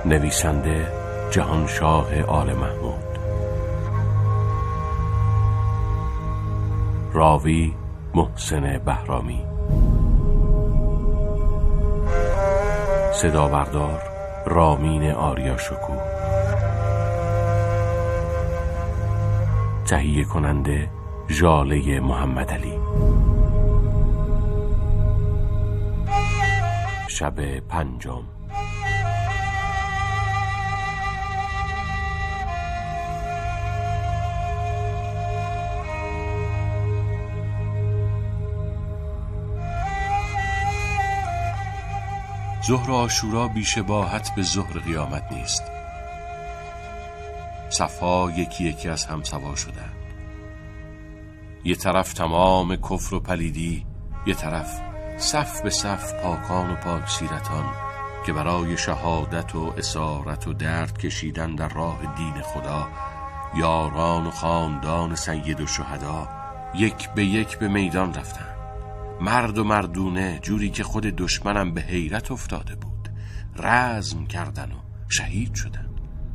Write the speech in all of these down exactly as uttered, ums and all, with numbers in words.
نویسنده جهانشاه آل محمود، راوی محسن بهرامی، صدابردار رامین آریاشکوه، تهیه کننده ژاله محمدعلی. شب پنجم. ظهر عاشورا بی‌شباهت به ظهر قیامت نیست. صفها یکی یکی از هم سوا شدند. یه طرف تمام کفر و پلیدی، یه طرف صف به صف پاکان و پاک سیرتان که برای شهادت و اسارت و درد کشیدن در راه دین خدا، یاران و خاندان سید و شهدا یک به یک به میدان رفتند. مرد و مردونه، جوری که خود دشمنم به حیرت افتاده بود، رزم کردن و شهید شدن.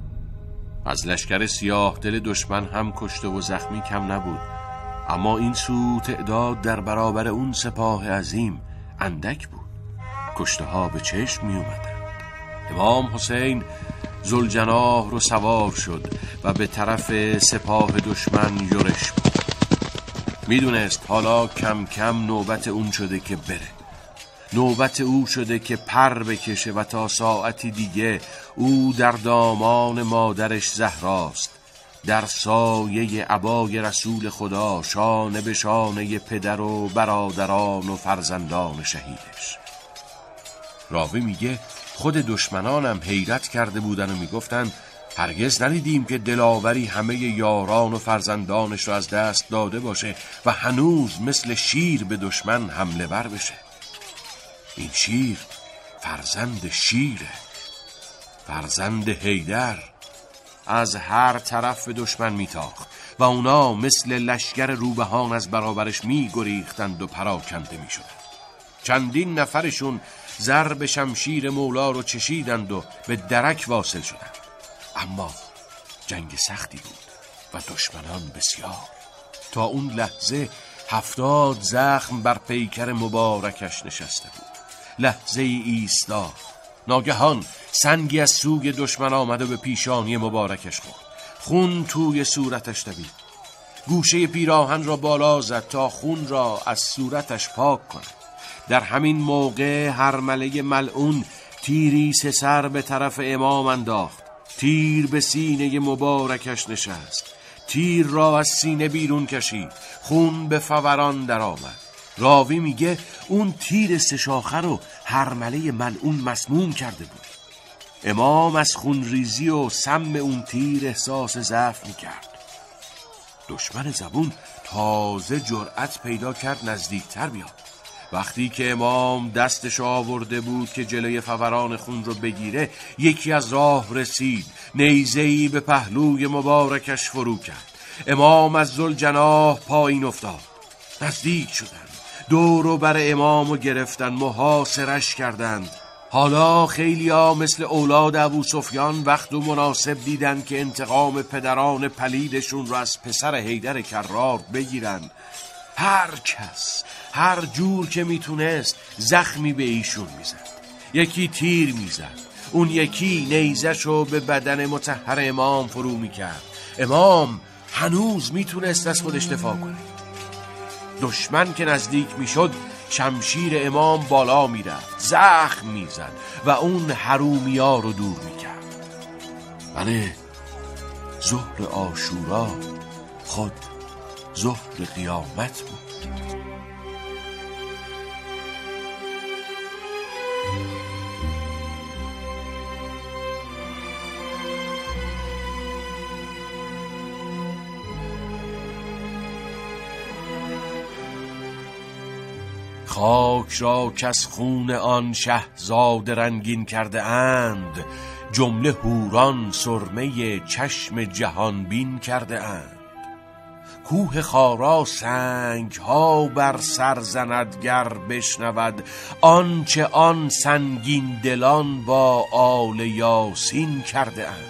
از لشکر سیاه دل دشمن هم کشته و زخمی کم نبود، اما این سو تعداد در برابر اون سپاه عظیم اندک بود. کشته ها به چشم می اومدن. امام حسین ذوالجناح رو سوار شد و به طرف سپاه دشمن یورش بود. میدونست حالا کم کم نوبت اون شده که بره، نوبت او شده که پر بکشه و تا ساعتی دیگه او در دامان مادرش زهراست، در سایه عبای رسول خدا، شانه به شانه پدر و برادران و فرزندان شهیدش. راوی میگه خود دشمنانم حیرت کرده بودن و میگفتن هرگز ندیدیم که دلاوری همه یاران و فرزندانش رو از دست داده باشه و هنوز مثل شیر به دشمن حمله بر بشه. این شیر فرزند شیره، فرزند حیدر. از هر طرف به دشمن میتاخت و اونا مثل لشگر روبهان از برابرش میگریختند و پراکنده میشدند. چندین نفرشون ضرب شمشیر مولا رو چشیدند و به درک واصل شدند. اما جنگ سختی بود و دشمنان بسیار. تا اون لحظه هفتاد زخم بر پیکر مبارکش نشسته بود. لحظه ای ایستاد، ناگهان سنگی از سوی دشمن آمد و به پیشانی مبارکش خورد. خون توی صورتش دوید. گوشه پیراهن را بالا زد تا خون را از صورتش پاک کند. در همین موقع هرمله ملعون تیری سه سر به طرف امام انداخت. تیر به سینه مبارکش نشست. تیر را از سینه بیرون کشید. خون به فوران در آمد. راوی میگه اون تیر سه شاخه رو هرمله ملعون مسموم کرده بود. امام از خون ریزی و سم اون تیر احساس ضعف میکرد. دشمن زبون تازه جرأت پیدا کرد نزدیکتر بیاد. وقتی که امام دستش آورده بود که جلوی فوران خون رو بگیره، یکی از راه رسید، نیزه‌ای به پهلوی مبارکش فرو کرد. امام از ذوالجناح پایین افتاد. نزدیک شدند، دور و بر امامو گرفتن، محاصرش کردند. حالا خیلیا مثل اولاد ابو سفیان وقت و مناسب دیدن که انتقام پدران پلیدشون رو از پسر حیدر کرار بگیرن. هر کس هر جور که میتونست زخمی به ایشون میزد. یکی تیر میزد، اون یکی نیزشو به بدن مطهر امام فرو میکرد. امام هنوز میتونست از خودش دفاع کنه. دشمن که نزدیک میشد شمشیر امام بالا میرفت، زخم میزد و اون حرومیا رو دور میکرد. بله، ظهر عاشورا خود ظهر قیامت بود. خاک را کس خون آن شهزاده رنگین کرده اند، جمله هوران سرمه چشم جهان بین کرده اند. کوه خارا سنگ ها بر سر زند گر بشنود آنچه آن سنگین دلان با آل یاسین کرده اند.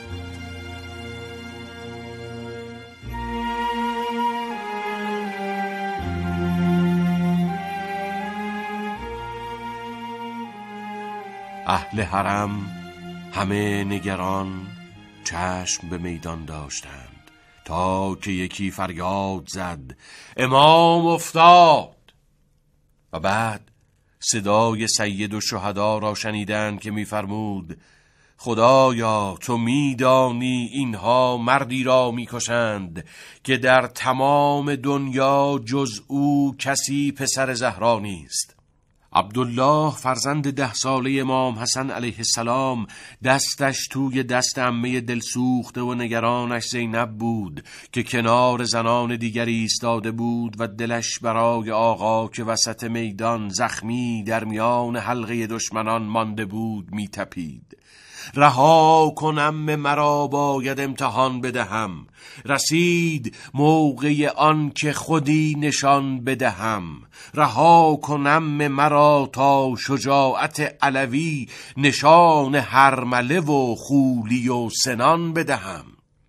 اهل حرم همه نگران چشم به میدان داشتند تا که یکی فریاد زد امام افتاد، و بعد صدای سید الشهدا را شنیدند که می‌فرمود خدایا تو می‌دانی اینها مردی را می‌کشند که در تمام دنیا جز او کسی پسر زهرا نیست. عبدالله فرزند ده ساله امام حسن علیه السلام دستش توی دست عمه دلسوخته و نگرانش زینب بود که کنار زنان دیگری ایستاده بود و دلش برای آقا که وسط میدان زخمی در میان حلقه دشمنان مانده بود میتپید. رها کنم مرا باید امتحان بدهم، رسید موقع آن که خودی نشان بدهم. رها کنم مرا تا شجاعت علوی نشان هرمله و خولی و سنان بدهم.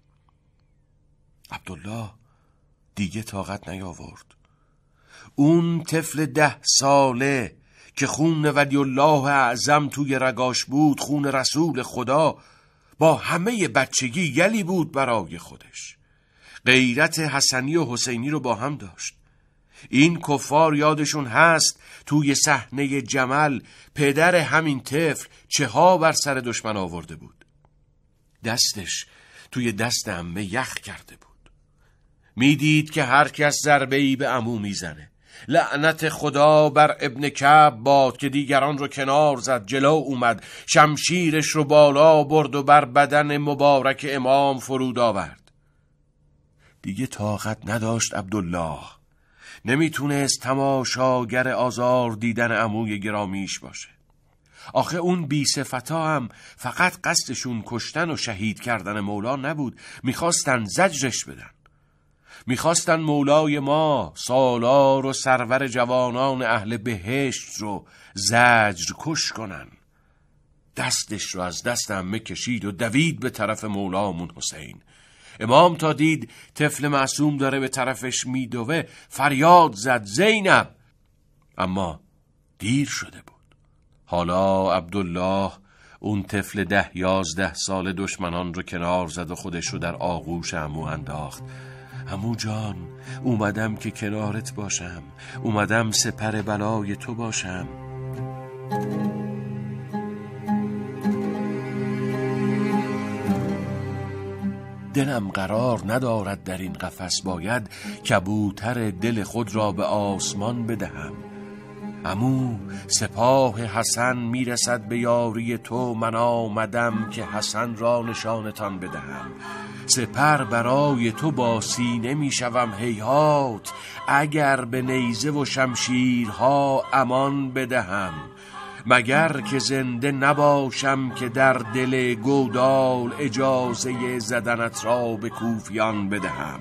عبدالله دیگه طاقت نیاورد. اون طفل ده ساله که خون ولی الله اعظم توی رگاش بود، خون رسول خدا، با همه بچگی یلی بود برای خودش. غیرت حسنی و حسینی رو با هم داشت. این کفار یادشون هست توی صحنه جمل پدر همین طفل چه ها بر سر دشمن آورده بود. دستش توی دست عمه یخ کرده بود. میدید که هر کس ضربه‌ای به عمو میزنه. لعنت خدا بر ابن کعب باد که دیگران رو کنار زد، جلو اومد، شمشیرش رو بالا برد و بر بدن مبارک امام فرود آورد. دیگه طاقت نداشت عبدالله. نمیتونست تماشاگر آزار دیدن عموی گرامیش باشه. آخه اون بی صفتا هم فقط قصدشون کشتن و شهید کردن مولا نبود، میخواستن زجرش بدن. میخواستن مولای ما سالار و سرور جوانان اهل بهشت رو زجر کش کنن. دستش رو از دست عمه کشید و دوید به طرف مولامون حسین. امام تا دید طفل معصوم داره به طرفش میدوه فریاد زد زینب، اما دیر شده بود. حالا عبدالله اون طفل ده یازده سال دشمنان رو کنار زد و خودش رو در آغوش عمو انداخت. عمو جان، اومدم که کنارت باشم، اومدم سپر بلای تو باشم. دلم قرار ندارد در این قفس، باید کبوتر دل خود را به آسمان بدهم. عمو، سپاه حسن میرسد به یاری تو، من آمدم که حسن را نشانتان بدهم. سپر برای تو با سینه میشوم هیهات، اگر به نیزه و شمشیرها امان بدهم. مگر که زنده نباشم که در دل گودال اجازه زدنت را به کوفیان بدهم.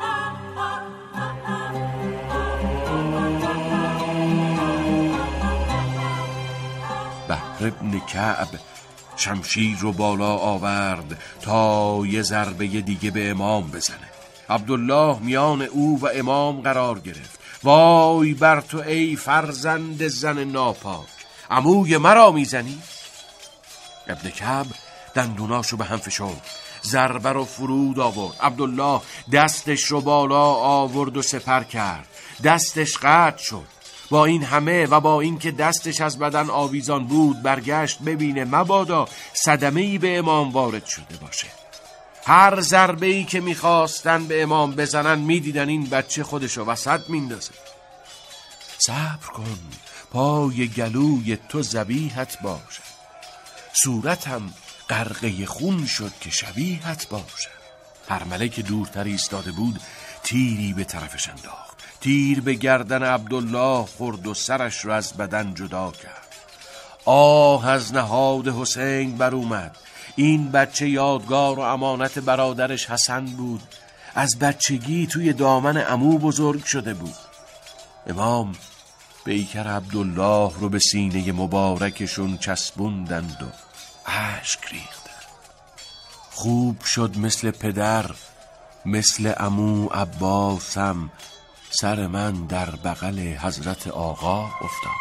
بحر ابن کعب شمشیر رو بالا آورد تا یه ضربه دیگه به امام بزنه. عبدالله میان او و امام قرار گرفت. وای بر تو ای فرزند زن ناپاک، عموی مرا میزنی؟ ابن کعب دندوناشو به هم فشرد، ضربه رو فرود آورد. عبدالله دستش رو بالا آورد و سپر کرد. دستش قطع شد. با این همه و با این که دستش از بدن آویزان بود، برگشت ببینه مبادا صدمه‌ای به امام وارد شده باشه. هر ضربه‌ای که میخواستن به امام بزنن میدیدن این بچه خودشو وسط میندازه. صبر کن، پای گلوی تو ذبیحت باشه، صورتم غرقه خون شد که شبیهت باشه. هر ملک دورتر ایستاده بود تیری به طرفش انداخت. تیر به گردن عبدالله خورد و سرش رو از بدن جدا کرد. آه از نهاد حسین بر اومد. این بچه یادگار و امانت برادرش حسن بود. از بچگی توی دامن عمو بزرگ شده بود. امام پیکر عبدالله رو به سینه مبارکشون چسبوندند و اشک ریختند. خوب شد مثل پدر، مثل عمو عباسم، سر من در بغل حضرت آقا افتاد.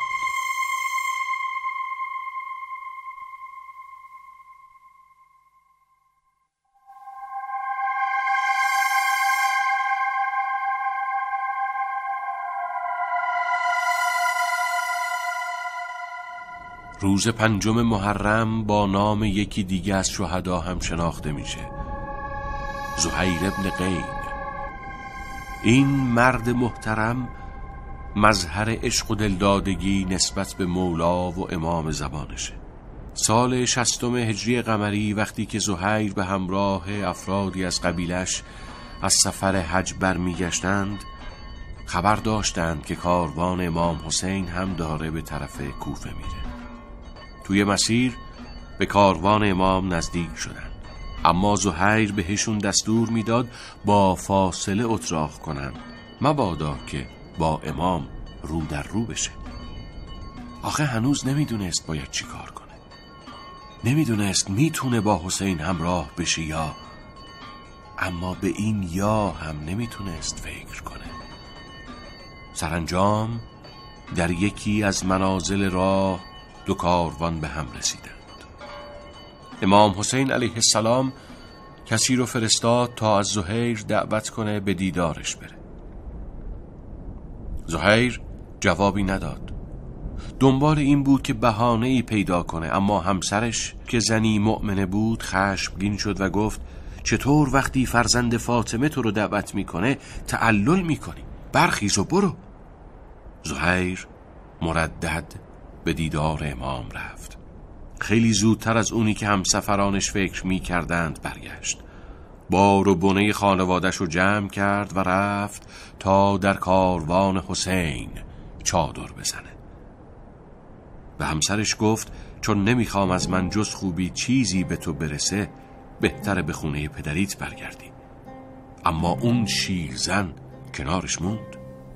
روز پنجم محرم با نام یکی دیگه از شهدا هم شناخته میشه، زهیر ابن قین. این مرد محترم مظهر عشق و دلدادگی نسبت به مولا و امام زمانشه. سال شصتم هجری قمری وقتی که زهیر به همراه افرادی از قبیلش از سفر حج برمیگشتند، خبر داشتند که کاروان امام حسین هم داره به طرف کوفه میره. توی مسیر به کاروان امام نزدیک شدند، اما زهیر بهشون دستور میداد با فاصله اتراق کنند، مبادا که با امام رو در رو بشه. آخه هنوز نمیدونست باید چی کار کنه، نمیدونست میتونه با حسین همراه بشه یا، اما به این یا هم نمیتونست فکر کنه. سرانجام در یکی از منازل راه دو کاروان به هم رسیدند. امام حسین علیه السلام کسی رو فرستاد تا از زهیر دعوت کنه به دیدارش بره. زهیر جوابی نداد. دنبال این بود که بهانه‌ای پیدا کنه، اما همسرش که زنی مؤمنه بود خشمگین شد و گفت چطور وقتی فرزند فاطمه تو رو دعوت میکنه تعلل میکنی؟ برخیز و برو. زهیر مردد به دیدار امام رفت. خیلی زودتر از اونی که همسفرانش فکر می کردند برگشت. بار و بنه خانوادش رو جمع کرد و رفت تا در کاروان حسین چادر بزنه. به همسرش گفت چون نمیخوام از من جز خوبی چیزی به تو برسه، بهتره به خونه پدریت برگردی. اما اون شیرزن کنارش موند.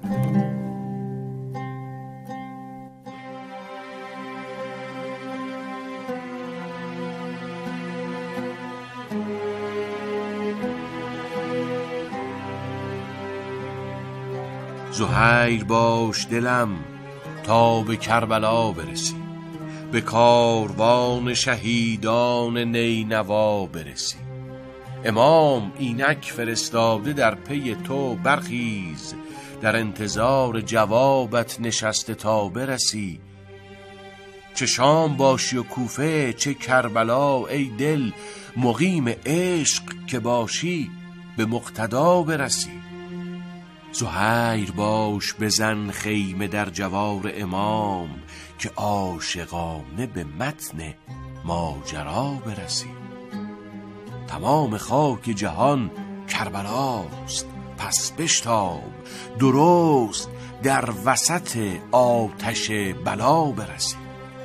زهیر باش دلم تا به کربلا برسی، به کاروان شهیدان نینوا برسی. امام اینک فرستاده در پی تو، برخیز در انتظار جوابت نشسته تا برسی. چه شام باشی و کوفه چه کربلا، ای دل مقیم عشق که باشی به مقتدا برسی. زهیر باش بزن خیمه در جوار امام، که عاشقانه به متن ماجرا برسی. تمام خاک جهان کربلاست، پس بشتاب درست در وسط آتش بلا برسی.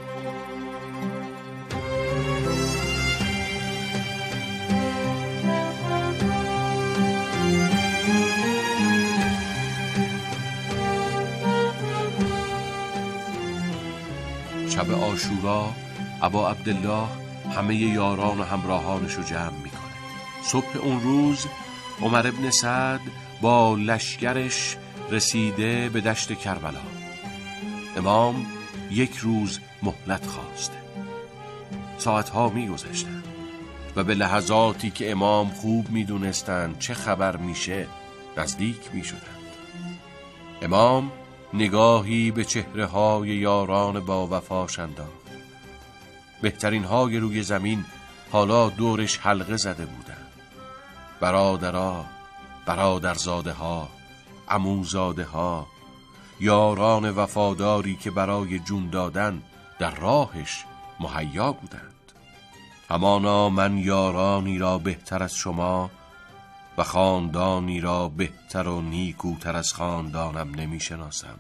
شب عاشورا ابا عبدالله همه یاران و همراهانش رو جمع میکنه. صبح اون روز عمر ابن سعد با لشکرش رسیده به دشت کربلا. امام یک روز مهلت خواسته. ساعتها میگذشتند و به لحظاتی که امام خوب میدونستند چه خبر میشه نزدیک میشدند. امام نگاهی به چهره های یاران با وفاش انداخت. بهترین های روی زمین حالا دورش حلقه زده بودند. برادرها، برادرزاده ها، عموزاده ها، یاران وفاداری که برای جون دادن در راهش مهیا بودند. همانا من یارانی را بهتر از شما و خاندانی را بهتر و نیکوتر از خاندانم نمی شناسم.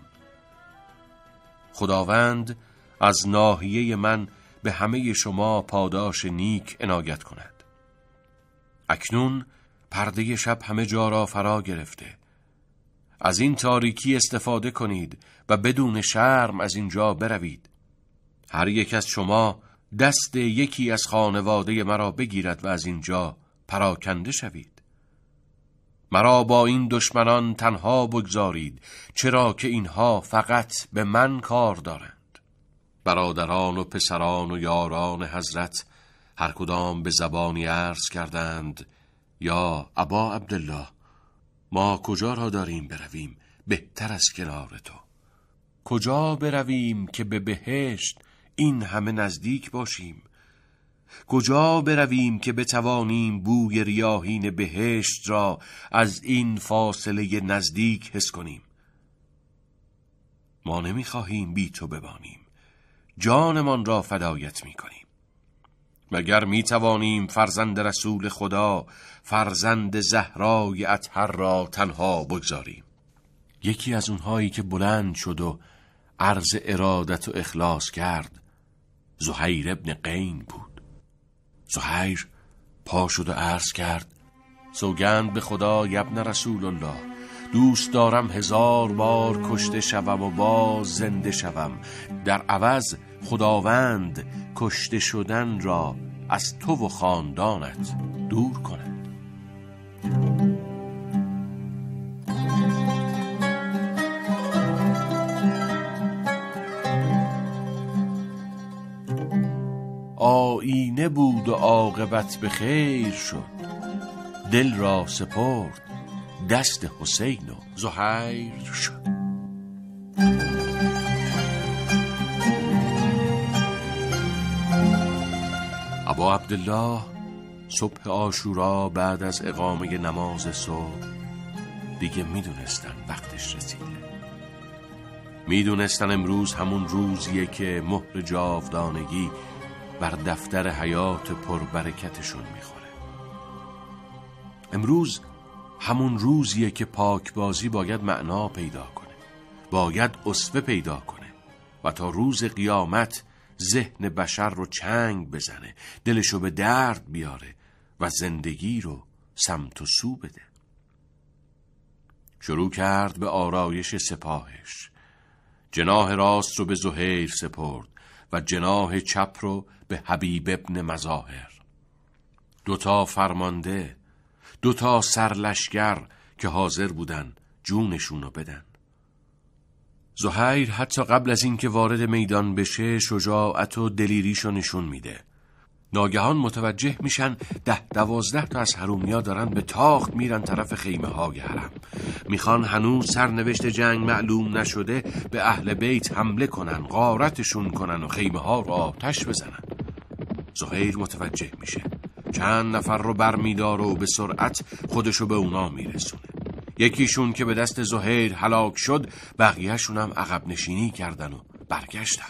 خداوند از ناحیه من به همه شما پاداش نیک عنایت کند. اکنون پرده شب همه جا را فرا گرفته. از این تاریکی استفاده کنید و بدون شرم از اینجا بروید. هر یک از شما دست یکی از خانواده مرا بگیرد و از اینجا پراکنده شوید. مرا با این دشمنان تنها بگذارید، چرا که اینها فقط به من کار دارند. برادران و پسران و یاران حضرت هر کدام به زبانی عرض کردند: یا ابا عبدالله، ما کجا را داریم برویم بهتر از کنار تو؟ کجا برویم که به بهشت این همه نزدیک باشیم؟ کجا برویم که بتوانیم بوی ریاحین بهشت را از این فاصله نزدیک حس کنیم؟ ما نمیخواهیم بی تو بمانیم، جانمان را فدایت میکنیم. مگر میتوانیم فرزند رسول خدا، فرزند زهرای اطهر را تنها بگذاریم؟ یکی از اونهایی که بلند شد و عرض ارادت و اخلاص کرد زهیر ابن قین بود. زهیر پا شد و عرض کرد: سوگند به خدا ابن رسول الله، دوست دارم هزار بار کشته شوم و باز زنده شوم، در عوض خداوند کشته شدن را از تو و خاندانت دور کند. آینه بود و عاقبت به خیر شد، دل را سپرد دست حسین و زهیر شد. ابا عبدالله صبح عاشورا بعد از اقامه نماز صبح دیگه میدونستن وقتش رسیده. میدونستن امروز همون روزیه که مهر جاودانگی بر دفتر حیات پربرکتشون میخوره. امروز همون روزیه که پاکبازی باید معنا پیدا کنه، باید اسوه پیدا کنه و تا روز قیامت ذهن بشر رو چنگ بزنه، دلشو به درد بیاره و زندگی رو سمت و سو بده. شروع کرد به آرایش سپاهش. جناح راست رو به زهیر سپرد و جناح چپ رو به حبیب ابن مظاهر. دوتا فرمانده، دوتا سرلشگر که حاضر بودن جونشونو بدن. زهیر حتی قبل از اینکه وارد میدان بشه شجاعت و دلیریشو نشون میده. ناگهان متوجه میشن ده دوازده تا از حرومیا دارن به تاخت میرن طرف خیمه های حرم. میخوان هنوز سرنوشت جنگ معلوم نشده به اهل بیت حمله کنن، غارتشون کنن و خیمه ها رو آتش بزنن. زهیر متوجه میشه، چند نفر رو برمیداره و به سرعت خودشو به اونا میرسونه. یکیشون که به دست زهیر هلاک شد، بقیهشون هم عقب نشینی کردن و برگشتن.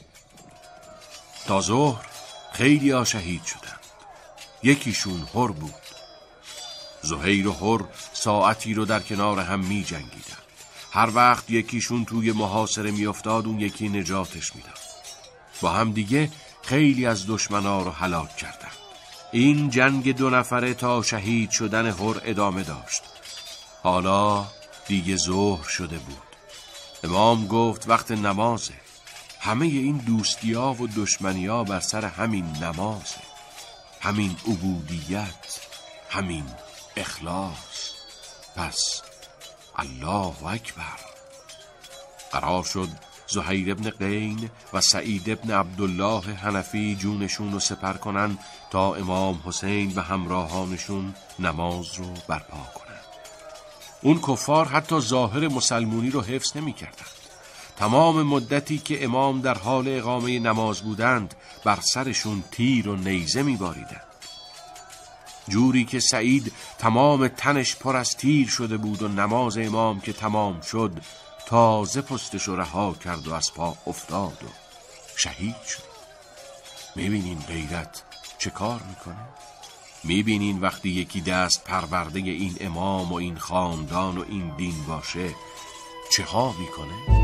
تا ظهر خیلی ها شهید شدن. یکیشون حر بود. زهیر و حر ساعتی رو در کنار هم می جنگیدن. هر وقت یکیشون توی محاصره می افتاد اون یکی نجاتش می داد. با هم دیگه خیلی از دشمنا رو هلاک کردن. این جنگ دو نفره تا شهید شدن حر ادامه داشت. حالا دیگه ظهر شده بود. امام گفت وقت نمازه. همه این دوستی‌ها و دشمنی‌ها بر سر همین نمازه، همین عبودیت، همین اخلاص. پس الله اکبر. قرار شد زهیر ابن قین و سعید ابن عبدالله حنفی جونشون رو سپر کنن تا امام حسین و همراهانشون نماز رو برپا کنن. اون کفار حتی ظاهر مسلمونی رو حفظ نمی کردن. تمام مدتی که امام در حال اقامه نماز بودند بر سرشون تیر و نیزه می باریدند. جوری که سعید تمام تنش پر از تیر شده بود و نماز امام که تمام شد تازه پستش رو رها کرد و از پا افتاد و شهید شد. میبینین غیرت چه کار میکنه؟ میبینین وقتی یکی دست پرورده این امام و این خاندان و این دین باشه چه ها میکنه؟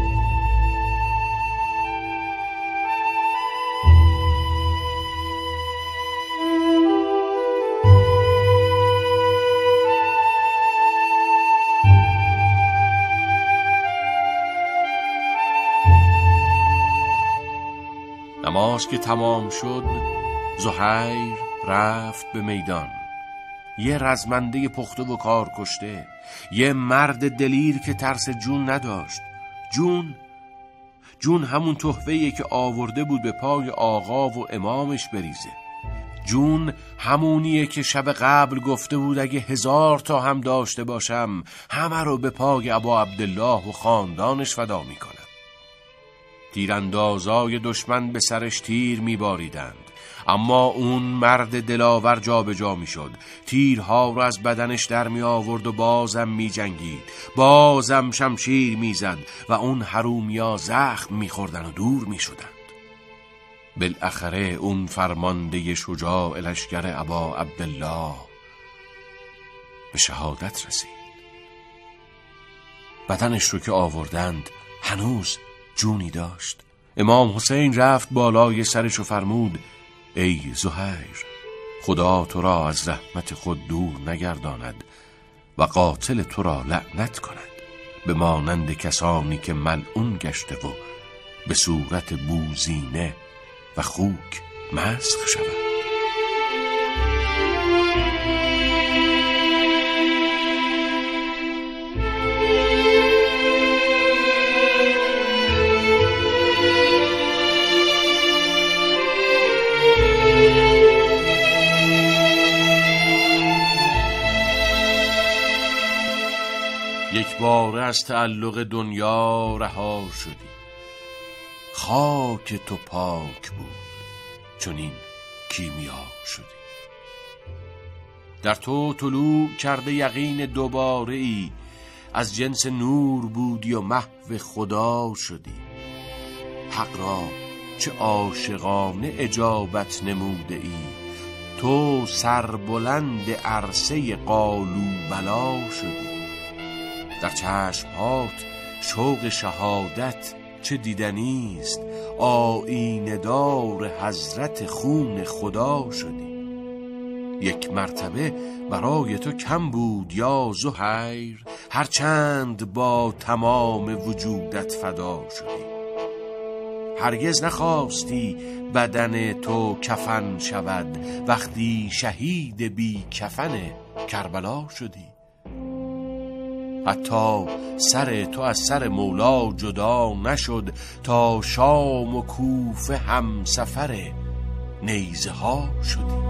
نماز که تمام شد زهیر رفت به میدان. یه رزمنده پخته و کار کشته، یه مرد دلیر که ترس جون نداشت. جون جون همون تحفه‌ایه که آورده بود به پای آقا و امامش بریزه. جون همونیه که شب قبل گفته بود اگه هزار تا هم داشته باشم همه رو به پای ابا عبدالله و خاندانش فدا میکنم. تیراندازای دشمن به سرش تیر میباریدند، اما اون مرد دلاور جا به جا می شد. تیرها رو از بدنش در می آورد و بازم می جنگید، بازم شمشیر می زد و اون حرومیا زخم می خوردن و دور می شدند. بالاخره اون فرمانده شجاع لشکر ابا عبدالله به شهادت رسید. بدنش رو که آوردند هنوز جونی داشت. امام حسین رفت بالای سرش و فرمود ای زهیر، خدا تو را از رحمت خود دور نگرداند و قاتل تو را لعنت کند، به مانند کسانی که ملعون گشته و به صورت بوزینه و خوک مسخ شود. یک بار از تعلق دنیا رها شدی، خاک تو پاک بود چون این کیمیا شدی. در تو طلوع کرده یقین دوباره ای، از جنس نور بودی و محو خدا شدی. حق را چه عاشقانه اجابت نموده ای، تو سربلند عرصه قالو بلا شدی. در چشمهات شوق شهادت چه دیدنیست، آیینه دار حضرت خون خدا شدی. یک مرتبه برای تو کم بود یا زهیر، هرچند با تمام وجودت فدا شدی. هرگز نخواستی بدن تو کفن شود وقتی شهید بی کفن کربلا شدی. حتی سر تو از سر مولا جدا نشد تا شام و کوفه هم سفر نیزه ها شدی.